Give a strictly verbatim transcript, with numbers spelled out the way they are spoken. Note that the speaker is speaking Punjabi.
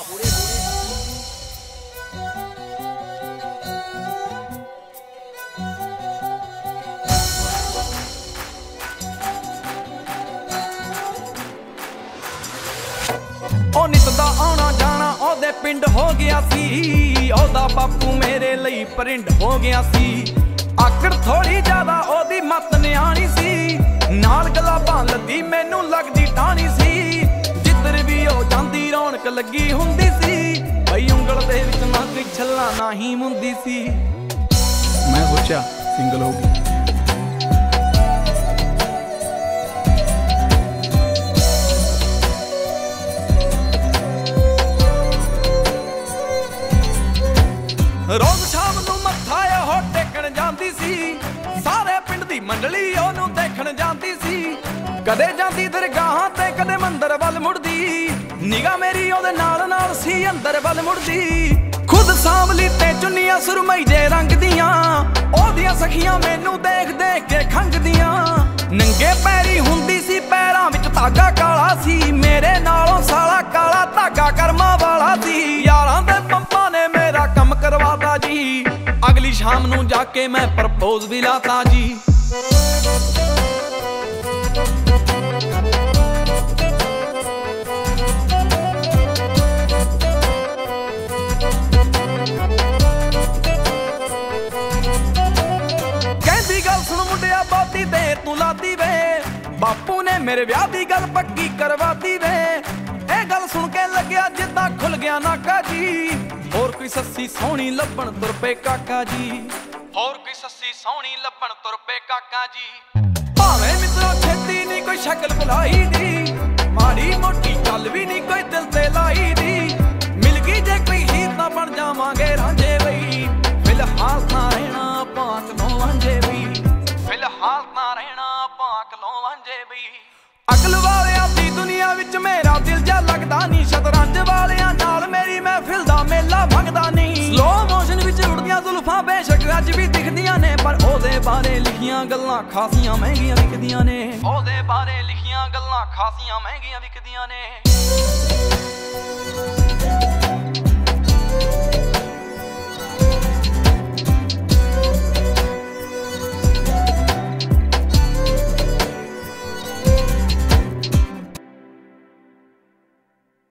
ਉਹ ਨਿਤ ਦਾ ਆਉਣਾ ਜਾਣਾ ਉਹਦੇ ਪਿੰਡ ਹੋ ਗਿਆ ਸੀ। ਉਹਦਾ ਬਾਪੂ ਮੇਰੇ ਲਈ ਪਰਿੰਡ ਹੋ ਗਿਆ ਸੀ। ਆਕੜ ਥੋੜੀ ਜ਼ਿਆਦਾ ਉਹਦੀ ਮੱਤ ਨਿਆਣੀ ਸੀ। ਨਾਲ ਗਲਾਬਾਂ ਲੱਦੀ ਮੈਨੂੰ ਲੱਗਦੀ ਟਾਣੀ ਸੀ। ਜਿੱਧਰ ਵੀ ਉਹ ਜਾਂਦੀ ਰੌਣਕ ਲੱਗੀ ਹੁੰਦੀ ਸੀ। ਬਈ ਉਂਗਲ ਦੇ ਵਿੱਚ ਨਾ ਕੋਈ ਛੱਲਾ ਨਾ ਹੀ ਮੁੰਦੀ ਸੀ। ਮੈਂ ਸੋਚਿਆ ਸਿੰਗਲ ਹੋ ਗਈ। ਰੋਜ਼ ਸ਼ਾਮ ਨੂੰ ਮੱਥਾ ਉਹ ਟੇਕਣ ਜਾਂਦੀ ਸੀ। ਸਾਰੇ ਪਿੰਡ ਦੀ ਮੰਡਲੀ ਉਹਨੂੰ ਦੇਖਣ ਜਾਂਦੀ ਸੀ। ਕਦੇ ਜਾਂਦੀ ਦਰਗਾਹਾਂ ਤੇ ਕਦੇ ਮੰਦਰ ਵੱਲ ਮੁੜਦੀ। ਨਿਗਾਹ ਮੇਰੀ ਉਹਦੇ ਨਾਲ ਨਾਲ ਸੀ ਅੰਦਰ ਵੱਲ ਮੁੜਦੀ। ਖੁਦ ਸਾਂਵਲੀ ਤੇ ਚੁੰਨੀਆਂ ਸੁਰਮਈ ਜੇ ਰੰਗ ਦੀਆਂ। ਉਹਦੀਆਂ ਸਖੀਆਂ ਮੈਨੂੰ ਦੇਖ ਦੇਖ ਕੇ ਖੰਗਦੀਆਂ। ਨੰਗੇ ਪੈਰੀ ਹੁੰਦੀ ਸੀ ਪੈਰਾਂ ਵਿੱਚ ਧਾਗਾ ਕਾਲਾ ਸੀ। ਮੇਰੇ ਨਾਲੋਂ ਸਾਲਾ ਕਾਲਾ ਧਾਗਾ ਕਰਮਾਂ ਵਾਲਾ ਸੀ। ਯਾਰਾਂ ਦੇ ਪੰਪਾਂ ਨੇ ਮੇਰਾ ਕੰਮ ਕਰਵਾਤਾ ਜੀ। ਅਗਲੀ ਸ਼ਾਮ ਨੂੰ ਜਾ ਕੇ ਮੈਂ ਪ੍ਰਪੋਜ਼ ਵੀ ਲਾਤਾ ਜੀ। ਕਹਿੰਦੀ ਗੱਲ ਸੁਣ ਮੁੰਡਿਆ ਬਹੁਤੀ ਦੇਰ ਤੂੰ ਲਾਦੀ ਵੇ। ਬਾਪੂ ਨੇ ਮੇਰੇ ਵਿਆਹ ਦੀ ਗੱਲ ਪੱਕੀ ਕਰਵਾਤੀ ਵੇ। ਇਹ ਗੱਲ ਸੁਣ ਕੇ ਲੱਗਿਆ ਜਿੱਦਾਂ ਖੁੱਲ ਗਿਆ ਨਾਕਾ ਜੀ। ਹੋਰ ਕੋਈ ਸੱਸੀ ਸੋਹਣੀ ਲੱਭਣ ਤੁਰ ਪਏ ਕਾਕਾ ਜੀ। ਹੋਰ ਕੋਈ ਸੱਸੀ ਸੋਹਣੀ ਲੱਭਣ ਤੁਰ ਪਏ ਕਾਕਾ ਜੀ। ਭਾਵੇਂ ਮਿੱਤਰੋ ਛੇਤੀ ਨਹੀਂ ਕੋਈ ਸ਼ਕਲ ਬੁਲਾਈ ਦੀ। ਮਾੜੀ ਮੋਟੀ ਗੱਲ ਵੀ ਨਹੀਂ ਕੋਈ ਦਿਲ ਤੇ ਲਾਈ ਦੀ। ਮਿਲ ਗਈ ਜੇ ਕੋਈ ਹੀਰ ਤਾਂ ਬਣ ਜਾਵਾਂਗੇ ਰਾਂਝੇ ਬਈ। ਫਿਲਹਾਲ ਤਾਂ ਰਹਿਣਾ ਆਪਾਂ ਕਲੋਂ ਵਾਂਝੇ ਬਈ। ਫਿਲਹਾਲ ਤਾਂ ਰਹਿਣਾ ਆਪਾਂ ਕਲੋਂ ਵਾਂਝੇ ਬਈ। ਅਕਲ ਵਾਲਿਆਂ ਦੀ ਦੁਨੀਆ ਵਿੱਚ ਮੇਰਾ ਦਿਲ ਜਾ ਲੱਗਦਾ ਨਹੀਂ। ਸ਼ਤਰੰਜ ਵਾਲਿਆਂ ਨਾਲ ਮੇਰੀ ਮਹਿਫਿਲ ਦਾ ਮੇਲਾ ਭੰਗਦਾ ਨਹੀਂ। ਸਲੋ ਮੋਸ਼ਨ ਵਿੱਚ ਉੜਦੀਆਂ ਜ਼ੁਲਫਾਂ ਬੇਸ਼ੱਕ ਅੱਜ ਵੀ ਦਿਖਦੀਆਂ ਨੇ। ਪਰ ਉਹਦੇ ਬਾਰੇ ਲਿਖੀਆਂ ਗੱਲਾਂ ਖਾਸੀਆਂ ਮਹਿੰਗੀਆਂ ਵਿਕਦੀਆਂ ਨੇ। ਉਹਦੇ ਬਾਰੇ ਲਿਖੀਆਂ ਗੱਲਾਂ ਖਾਸੀਆਂ ਮਹਿੰਗੀਆਂ ਵਿਕਦੀਆਂ ਨੇ।